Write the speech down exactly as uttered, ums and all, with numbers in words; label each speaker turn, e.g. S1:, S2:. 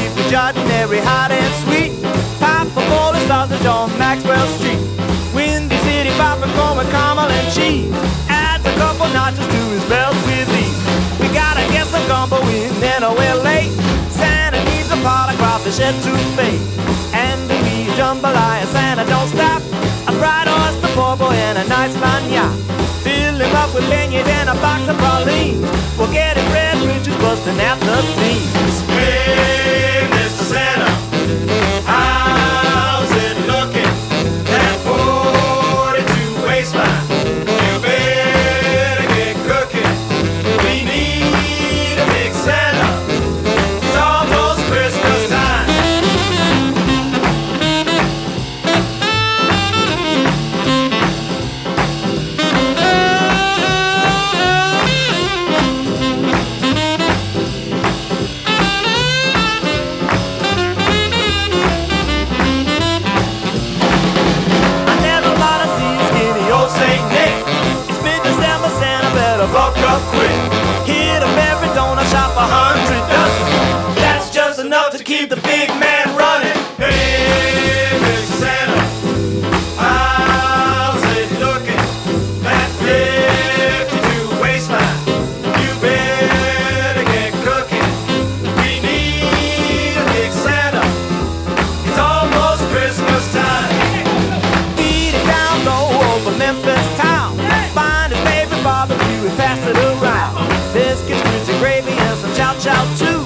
S1: people ordinary, hot and sweet. Pop a bowl of sausage on Maxwell Street. Windy City popcorn with caramel and cheese. Adds a couple notches to his belt with ease. We gotta get some gumbo in, then we're late. Santa needs a pot of crawfish yet to fade. And we jambalaya, Santa don't stop. A fried oyster, poor boy, and a nice lanyard. Fill him up with beignets and a box of pralines. Forget his red bridges busting at the seams.
S2: Hey, Mister Santa, how's it looking? That forty-two waistline, you better get cooking. We need a big Santa. It's almost Christmas time. Buck up quick, hit him every donut shop, a hundred dozen. That's just enough to keep the big man running. Hey, Mister Santa, how's it looking? That fifty-two waistline, you better get cooking. We need a big Santa. It's almost Christmas time.
S1: Beat it down low over Memphis town. Find his favorite barbecue and pass it around. Biscuits, grits, and gravy, and some chow chow too.